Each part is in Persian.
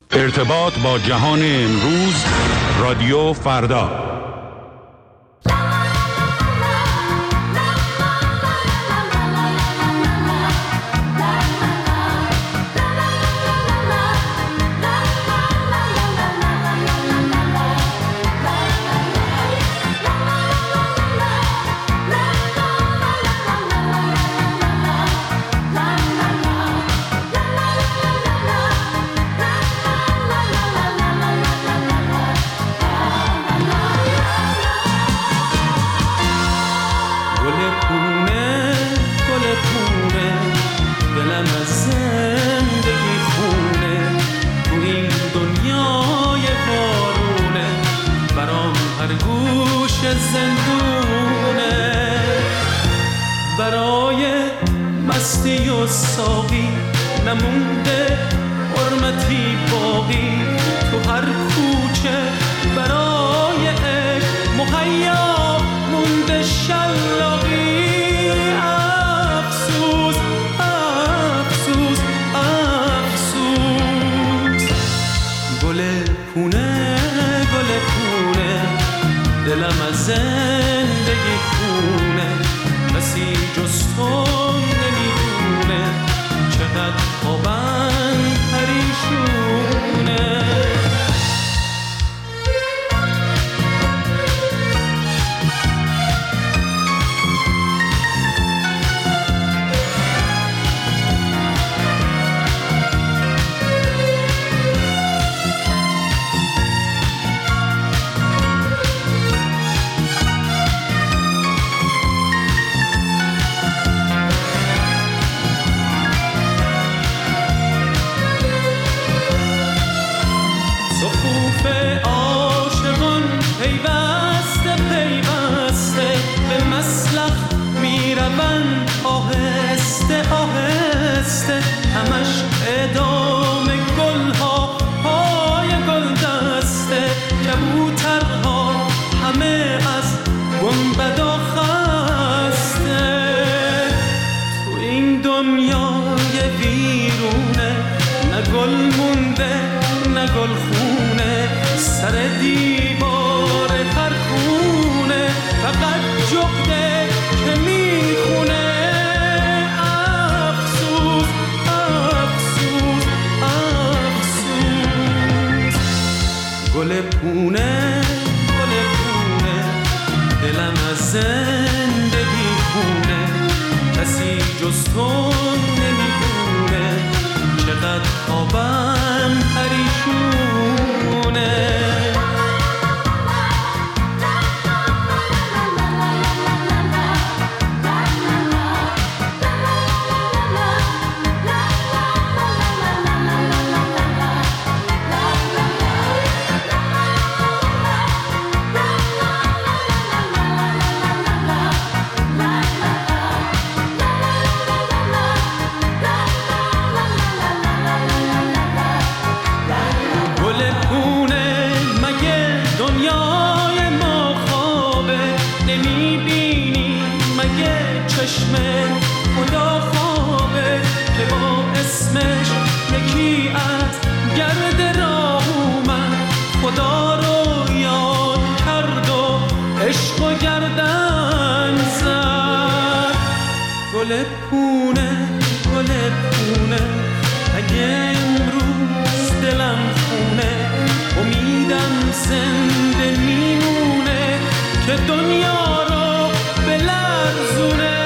ارتباط با جهان امروز، رادیو فردا. ساقی نمونده حرمتی باقی تو هر کوچه برای عشق مهیا مونده شلاقی. افسوس افسوس افسوس گل پونه دلم از زندگی خونه کسی جز تو چقدر خوابم پریشونه. همش ادامه گلها پای گل دسته کبوترها همه از گنبدا خسته. تو این دنیای ویرونه نه گل مونده نه گل خونه سر دیوار هر خونه فقط جغده که میخونه. گل پونه دلم از زندگی خونه کسی جز تو نمیدونه چقدر خوابم پریشونه. خدا خوابه که با اسمش یکی از گرد راه اومد خدا رو یاد کرد و عشق و گردن زد. گل پونه اگه امروز دلم خونه امیدم زنده میمونه که دنیا رو بلرزونه.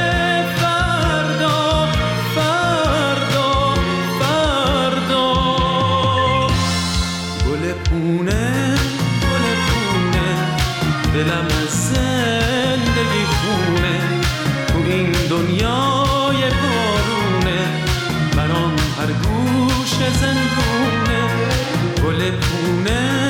دلم از زندگی خونه تو این دنیای بارونه برام هر گوش زندونه. گل پونه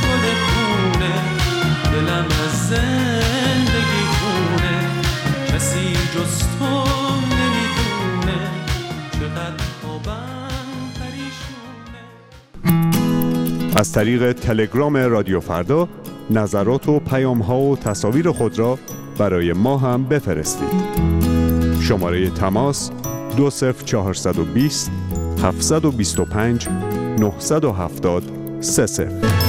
دلم از زندگی خونه کسی جز تو نمیدونه چقدر خوابم پریشونه. از طریق تلگرام رادیو فردا نظرات و پیام‌ها و تصاویر خود را برای ما هم بفرستید. شماره تماس 20420 725 970 30.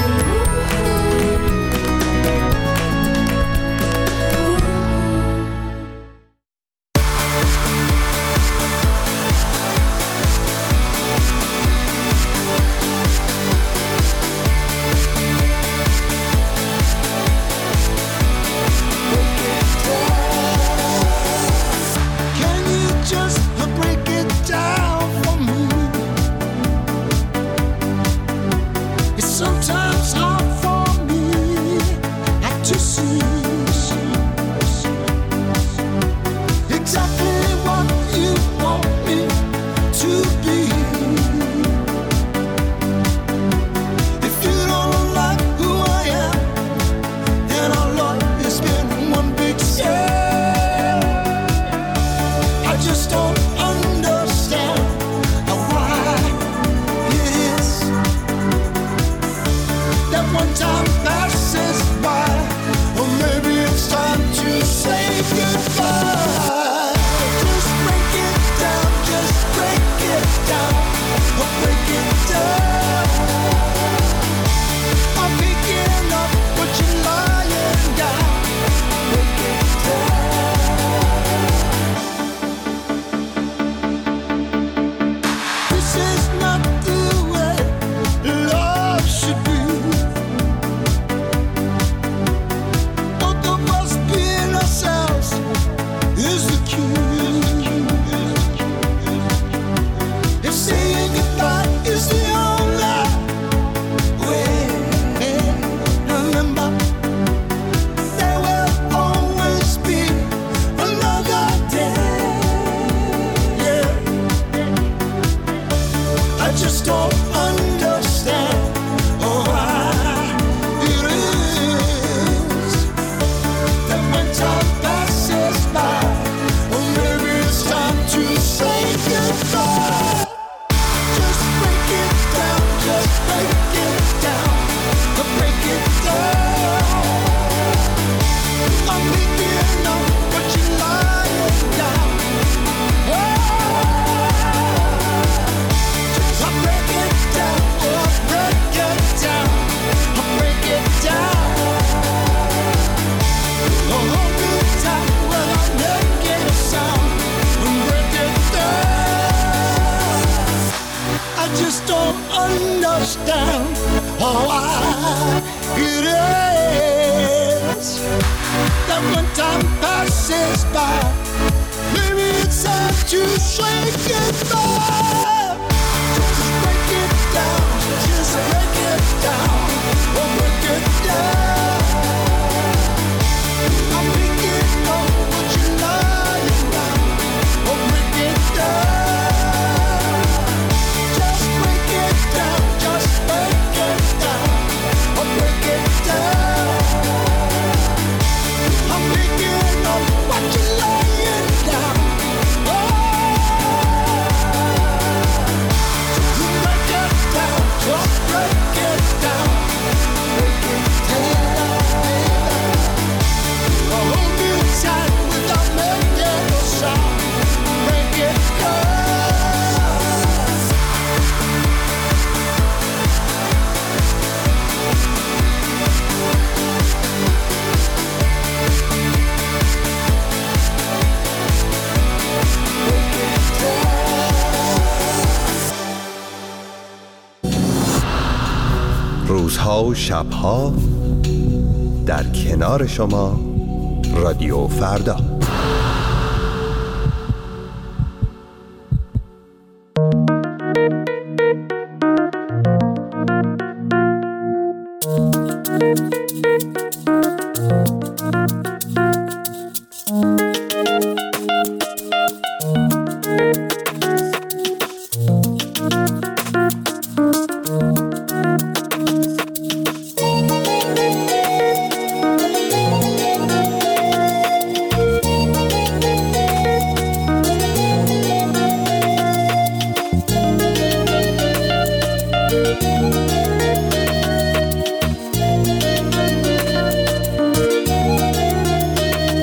روزها و شبها در کنار شما رادیو فردا.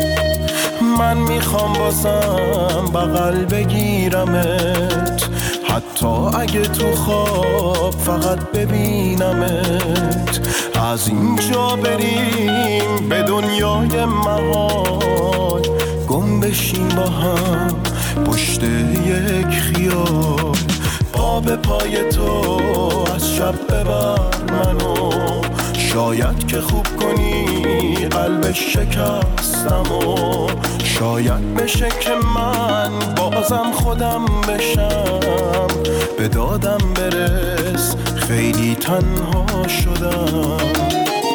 من میخوام بازم بغل بگیرمت، حتی اگه تو خواب فقط ببینمت. از اینجا بریم به دنیای محال، گم بشیم با هم پشت یک خیال. پا به پای تو از شب ببر منو، شاید که خوب کنی قلب شکستمو. شاید بشه که من بازم خودم بشم، به دادم برس خیلی تنها شدم.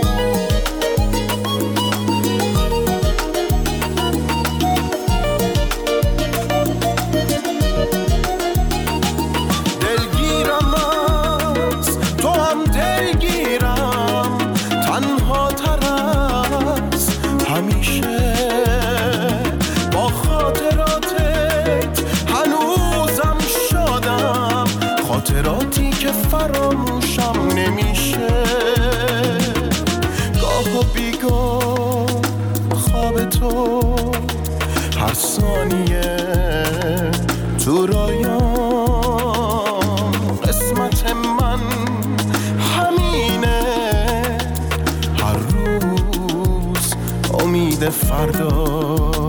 خاطراتی که فراموشم نمیشه، گاه و بیگاه خواب تو هر ثانیه تو رایام. قسمت من همینه، هر روز امید فردا.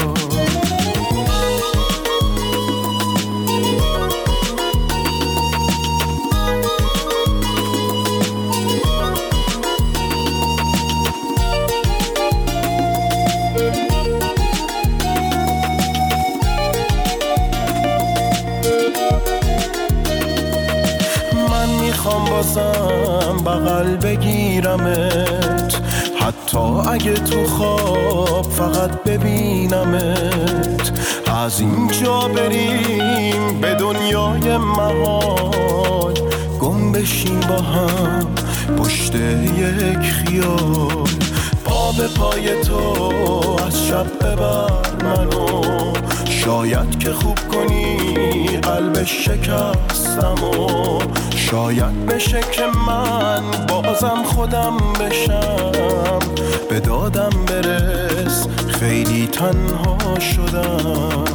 بازم بغل بگیرمت، حتی اگه تو خواب فقط ببینمت. از اینجا بریم به دنیای محال، گم بشیم با هم پشت یک خیال. پا به پای تو از شب ببر منو، شاید که خوب کنی قلب شکستمو. شاید بشه که من بازم خودم بشم، به دادم برس خیلی تنها شدم.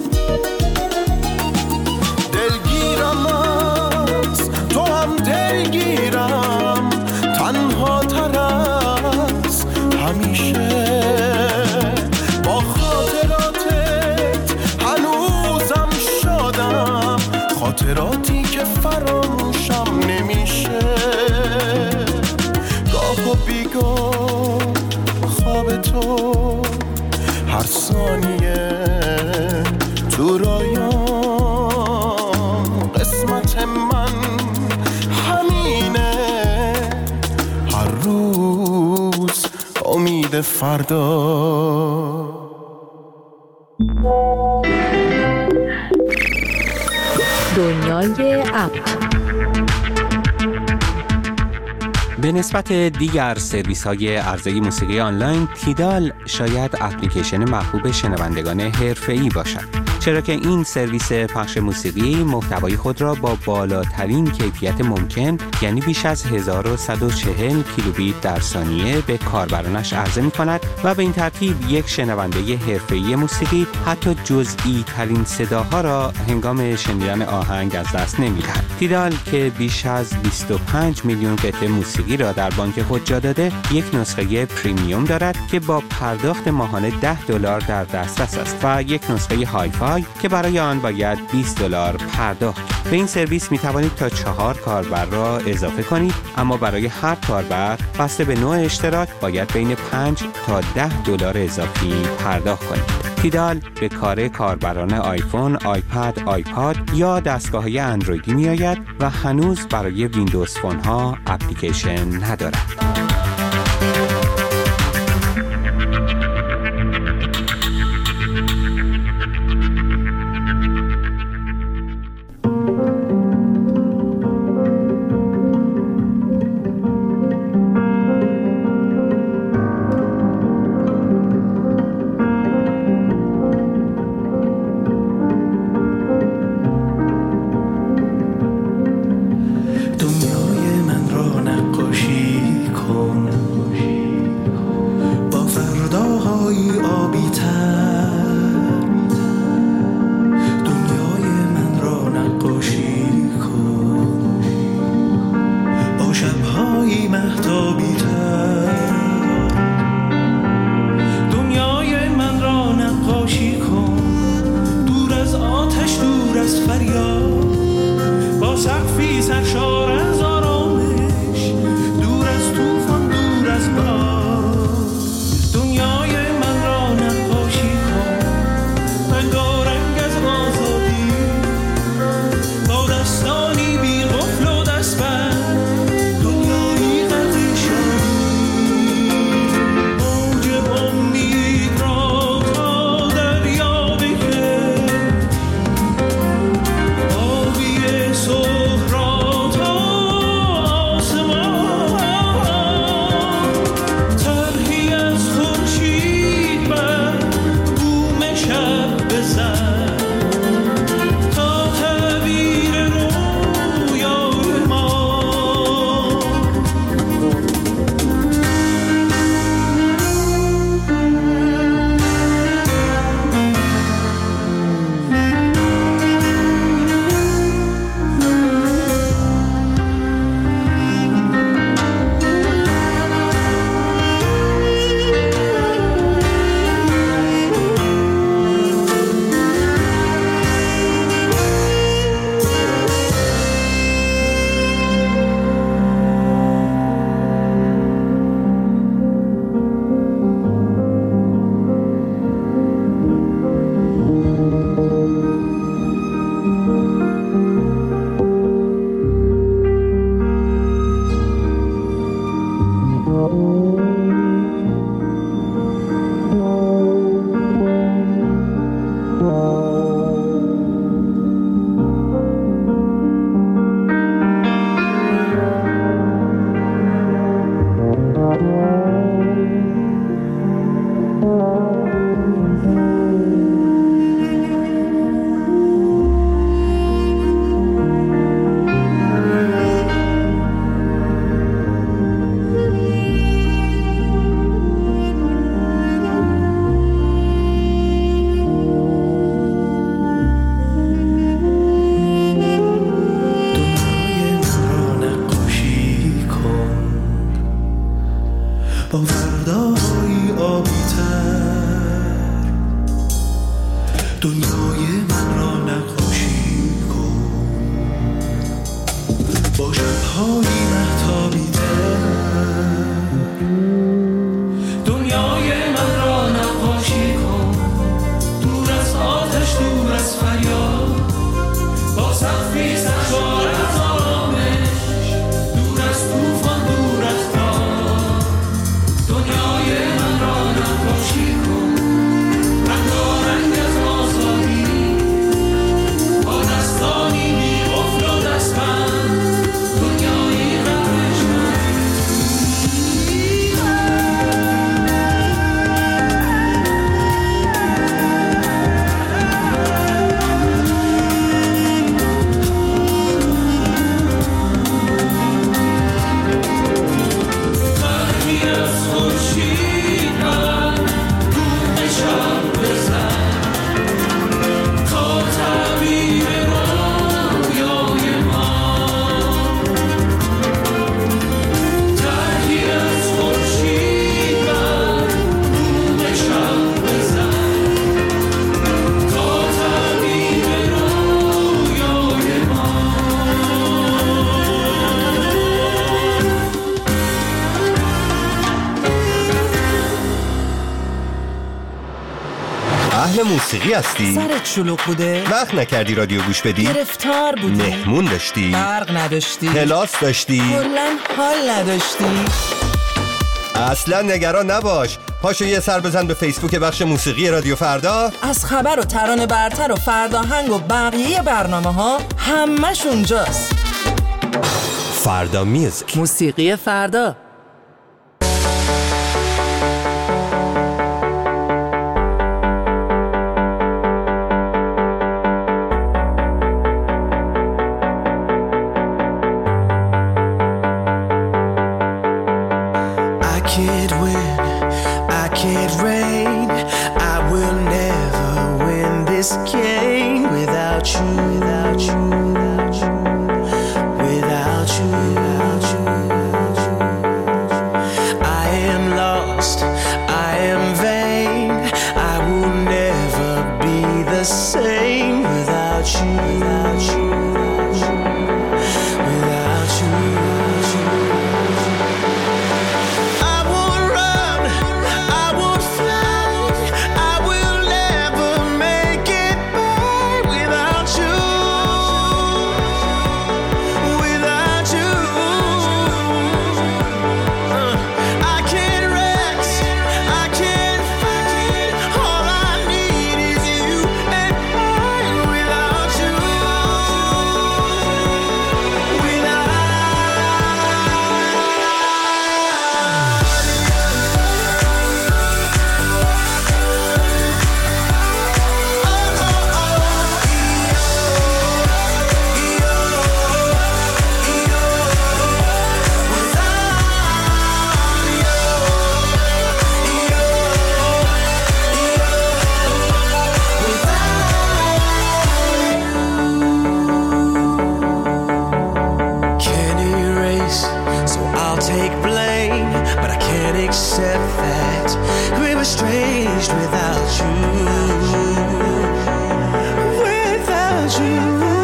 دلگیرم از تو هم دلگیرم، تنها تر از همیشه. با خاطراتت هنوزم شادم، خاطراتی که فراموشم نمیشه. گاه و بیگاه خواب تو هر ثانیه تو رایام. قسمت من همینه، هر روز امید فردا. دنیای اپ به نسبت دیگر سرویس‌های عرضه موسیقی آنلاین، تیدال شاید اپلیکیشن محبوب شنوندگان حرفه‌ای باشد، چرا که این سرویس پخش موسیقی محتوای خود را با بالاترین کیفیت ممکن، یعنی بیش از 1140 کیلوبیت در ثانیه به کاربرانش عرضه می‌کند و به این ترتیب یک شنونده حرفه‌ای موسیقی حتی جزئی ترین صداها را هنگام شنیدن آهنگ از دست نمی‌دهد. تیدال که بیش از 25 میلیون قطعه موسیقی را در بانک خود جا داده، یک نسخه پریمیوم دارد که با پرداخت ماهانه $10 در دسترس است و یک نسخه هایفای که برای آن باید $20 پرداخت. به این سرویس می توانید تا 4 کاربر را اضافه کنید، اما برای هر کاربر بسته به نوع اشتراک باید بین $5 تا $10 اضافی پرداخت کنید. تیدال به کار کاربران آیفون، آیپد، آیپاد یا دستگاه‌های اندرویدی می‌آید و هنوز برای ویندوز فون‌ها اپلیکیشن ندارد. دنیای من را نقاشی کن، شب‌های مهتابی تر. دنیای من را نقاشی کن، دور از آتش، دور از فریاد، با سقفی سرشار از آرامش، دور از طوفان، دور از باد. دنیای من را نقاشی کن، رنگارنگ از آزادی، با دستانی بی قفل و دستبند، دنیایی غرق شادی. موج امید را تا دریا بکش، آبی صبح را تا آسمان، طرحی از خورشید بر بوم شب بزن، تا تعبیر رویای ما. با فردای آبی تر، دنیای من را نقاشی کن، با شب‌های مهتابی تر. دنیای من را نقاشی کن، دور از آتش، دور از فریاد، با سقفی سرشار از آرامش، دور از طوفان، دور از باد. دنیای من را نقاشی کن، رنگارنگ از آزادی، با دستانی بی قفل و دستبند، دنیایی غرق شادی. طرحی از خورشید بر بوم شب بزن، تا تعبیر رویای ما. طرحی از خورشید بر بوم شب بزن، تا تعبیر رویای ما. اهل موسیقی هستی؟ سرت شلوغ بوده؟ وقت نکردی رادیو گوش بدی؟ گرفتار بودی؟ مهمون داشتی؟ برق نداشتی؟ کلاس داشتی؟ کلاً حال نداشتی؟ اصلا نگران نباش، پاشو یه سر بزن به فیسبوک بخش موسیقی رادیو فردا. از خبر و ترانه برتر و فرداهنگ و بقیه برنامه ها همش اونجاست. فردا میوزیک، موسیقی فردا. I can't win, I can't reign, I will never win this game without you, without you, without you, without you, without you. accept that we were estranged without you. Without you,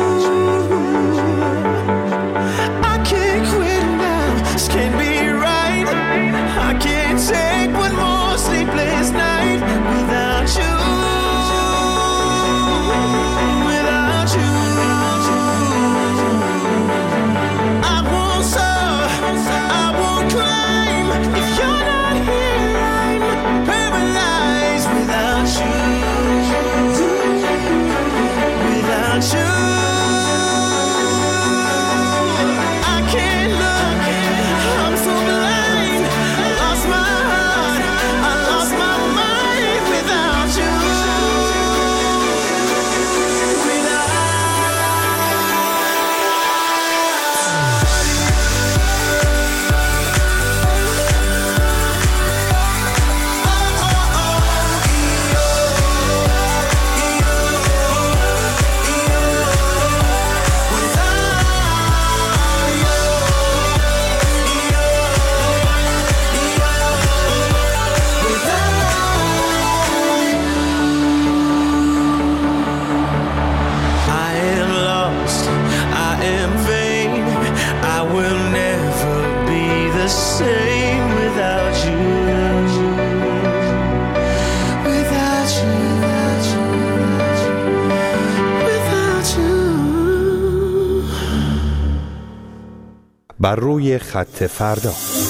I can't quit now. This can't be right. I can't take one more sleepless night without you. Without you, I won't stop, I won't climb. If you're not here, I'm paralyzed without you. Without you, I can't look, I'm so blind. I lost my heart, I lost my mind without you. I am lost, I am vain. I will never be the same without you. Without you, without you. بر روی خط فردا.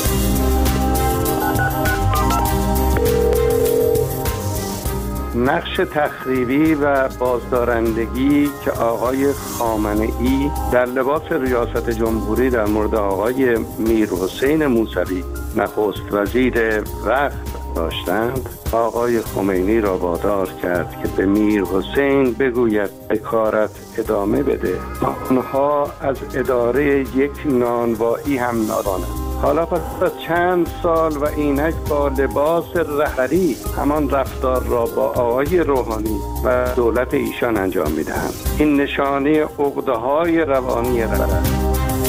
نقش تخریبی و بازدارندگی که آقای خامنه‌ای در لباس ریاست جمهوری در مورد آقای میرحسین موسوی نخست وزیر وقت داشتند، آقای خمینی را وادار کرد که به میرحسین بگوید حکارت ادامه بده. آنها از اداره یک نانوایی هم نادانند. حالا پس از چند سال و اینک با لباس رهبری همان رفتار را با آقای روحانی و دولت ایشان انجام میدهند. این نشانه عقده‌های روانی رهبر است.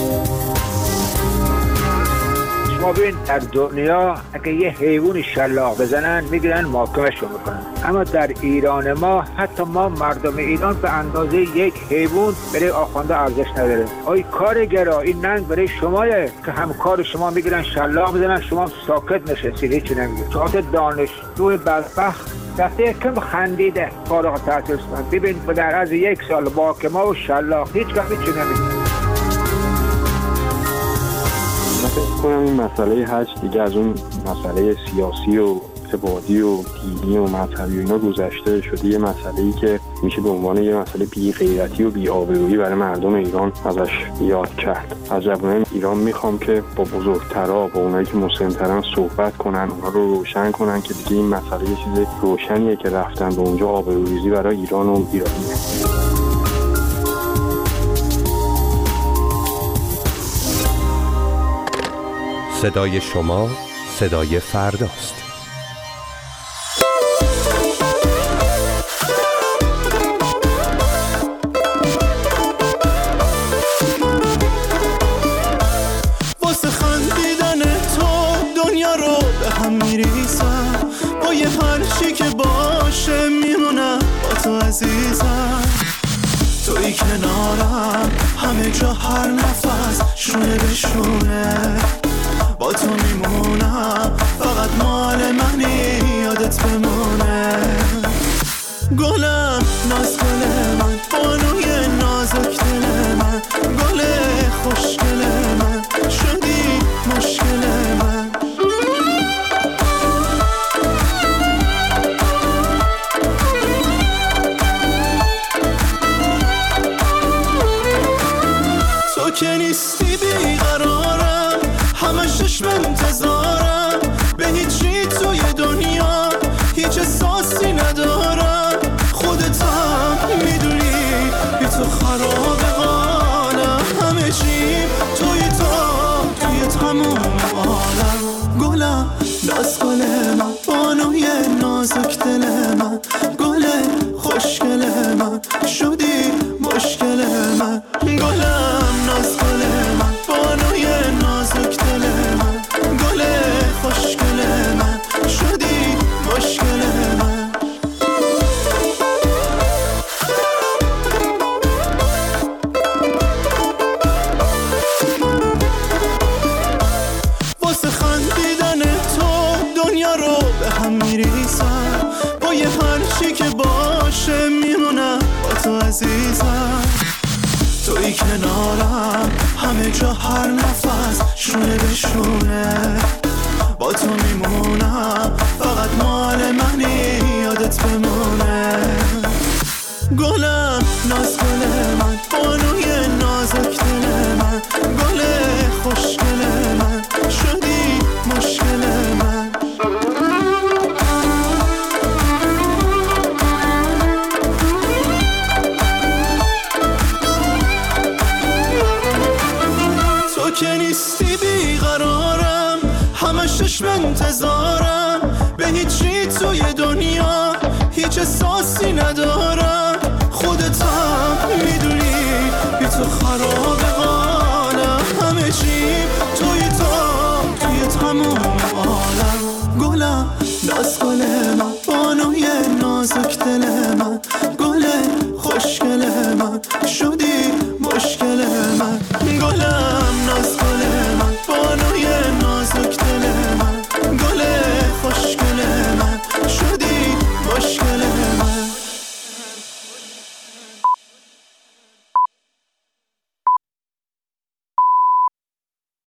شما ببین در دنیا اگه یه حیوان شلاق بزنن میگیرن محاکمه‌شون میکنن، اما در ایران ما حتی ما مردم ایران به اندازه یک حیوان برای آخونده ارزش نداره. آی کارگرا، این ننگ برای شمایه که همکار شما میگیرن شلاق بزنن، شما ساکت نشستید هیچی نمیگید. چهات دانشجو بدبخت دفعه کم خندیده فارغ التحصیل است. ببین در از یک سال محاکمه و شلاق هیچ چی نمیگید. من فکر کنم این مسئله حج دیگه از اون مسئله سیاسی و عبادی و دینی و مذهبی و اینا گذشته شده، یه مسئله‌ای که میشه به عنوان یه مسئله بی غیرتی و بی آبرویی برای مردم ایران ازش یاد کرد. از جوانان ایران میخوام که با بزرگترا، با اونایی که مسن‌ترن صحبت کنن، اونا رو روشن کنن که دیگه این مسئله یه چیز روشنیه که رفتن به اونجا آبروریزی برای ایران و ایرانیه. صدای شما صدای فرداست. واسه خندیدن تو دنیا رو به هم میریزم، با یه هرچی که باشه میمونم با تو عزیزم. توی کنارم همه جا هر نفس شونه به شونه، با تو میمونم فقط مال منی یادت بمونه. گلم ناز گل من، بانوی نازک دل من، گل خوشگل من، شدی مشکل من. تو که نیستی بیقرارم، همش چشم انتظارم، به هیچی توی دنیا هیچ احساسی ندارم. خودت هم میدونی بی تو خراب قالم، همه چی توی تموم عالم. گلم ناز گل من، بانوی نازک دل من، گل خوشگل من، شدی مشکل من. گلم ناز گل من، بانوی نازک دل من، گل خوشگل کنارم، همه جا هر نفس شونه به شونه با تو میمونم، فقط مال منی یادت بمونه. گلم ناز گل من، بانوی نازک دل من، گل خوشگل من، شدی مشکل من. تو که نیستی بیقرارم، همش چشم انتظارم، به هیچی توی دنیا هیچ احساسی ندارم. خودتم میدونی بی تو خراب قانم، همه چی